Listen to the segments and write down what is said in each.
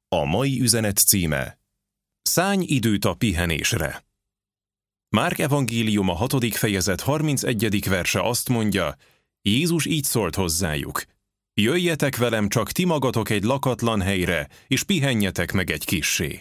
A mai üzenet címe: Szállj időt a pihenésre. Márk evangéliuma 6. fejezet 31. verse azt mondja, Jézus így szólt hozzájuk: Jöjjetek velem csak ti magatok egy lakatlan helyre, és pihenjetek meg egy kissé.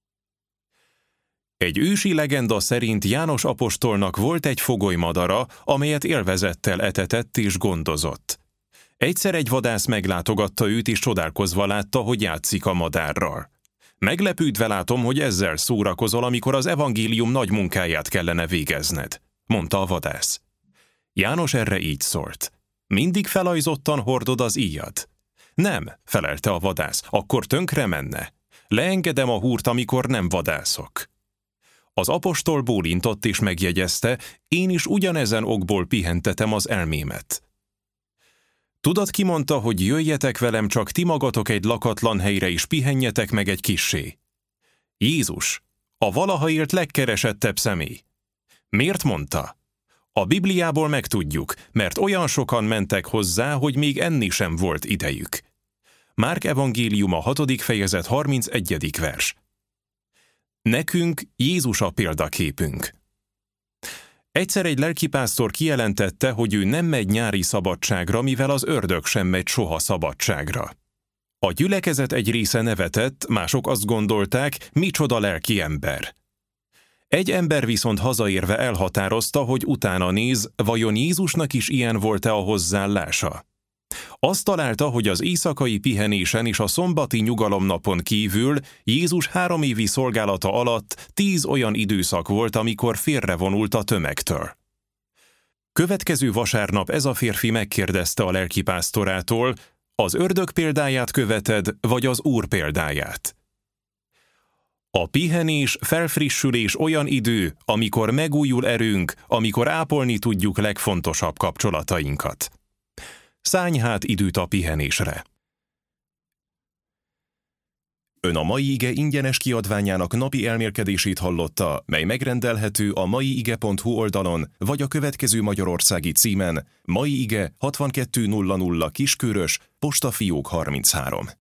Egy ősi legenda szerint János apostolnak volt egy fogolymadara, amelyet élvezettel etetett és gondozott. Egyszer egy vadász meglátogatta őt, és csodálkozva látta, hogy játszik a madárral. Meglepődve látom, hogy ezzel szórakozol, amikor az evangélium nagy munkáját kellene végezned, mondta a vadász. János erre így szólt: Mindig felajzottan hordod az íjat? Nem, felelte a vadász, akkor tönkre menne. Leengedem a húrt, amikor nem vadászok. Az apostol bólintott és megjegyezte, én is ugyanezen okból pihentetem az elmémet. Tudod, ki mondta, hogy jöjjetek velem csak ti magatok egy lakatlan helyre, és pihenjetek meg egy kissé? Jézus, a valaha élt legkeresettebb személy. Miért mondta? A Bibliából megtudjuk, mert olyan sokan mentek hozzá, hogy még enni sem volt idejük. Márk evangéliuma 6. fejezet 31. vers. Nekünk Jézus a példaképünk. Egyszer egy lelkipásztor kijelentette, hogy ő nem megy nyári szabadságra, mivel az ördög sem megy soha szabadságra. A gyülekezet egy része nevetett, mások azt gondolták, micsoda lelki ember. Egy ember viszont hazaérve elhatározta, hogy utána néz, vajon Jézusnak is ilyen volt-e a hozzáállása. Azt találta, hogy az éjszakai pihenésen és a szombati nyugalomnapon kívül Jézus 3 évi szolgálata alatt 10 olyan időszak volt, amikor félrevonult a tömegtől. Következő vasárnap ez a férfi megkérdezte a lelkipásztorától, az ördög példáját követed, vagy az Úr példáját? A pihenés, felfrissülés olyan idő, amikor megújul erőnk, amikor ápolni tudjuk legfontosabb kapcsolatainkat. Szállj hát időt a pihenésre. Ön a Mai Ige ingyenes kiadványának napi elmélkedését hallotta, mely megrendelhető a maiige.hu oldalon, vagy a következő magyarországi címen: Mai Ige 6200 Kiskörös, Postafiók 33.